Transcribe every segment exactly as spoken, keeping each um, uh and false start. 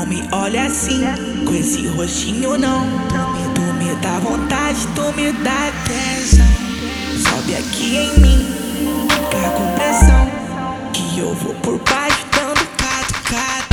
me olha assim, com esse rostinho não. Tu me, tu me dá vontade, tu me dá tesão. Sobe aqui em mim, fica com pressão, que eu vou por baixo dando catucada.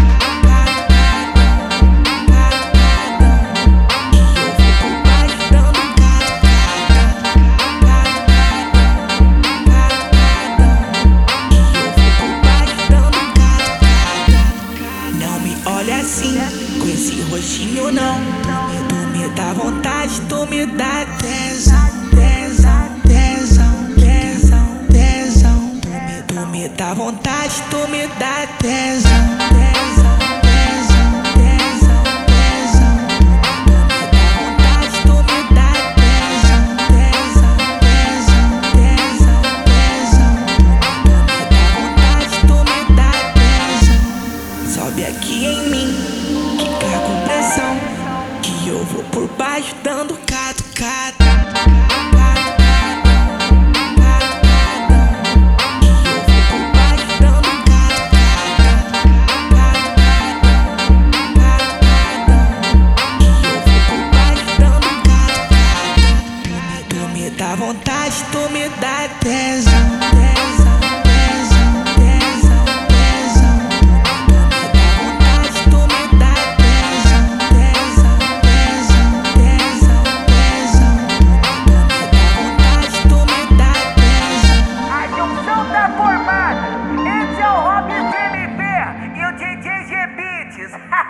Olha assim, com esse rostinho não. Tu me dá vontade, tu me dá tesão, tesão, tesão, tesão, tesão. Tu me, tu me dá vontade, tu me dá tesão, tesão, tesão, tesão, tesão. Tu me dá vontade, tu me dá tesão, tesão, tesão, tesão, tesão. Tu me dá vontade, tu me dá tesão. Sobe aqui em mim, fica com pressão, que eu vou por baixo dando catucada. Tu me dá vontade, tu me dá tesão, tesão, tesão, tesão, tesão. Tu me dá vontade, tu me dá tesão, tesão, tesão, tesão, tesão. Tu me dá vontade, tu me dá tesão. A junção tá formada. Esse é o Rob C M P e o D J G Beats.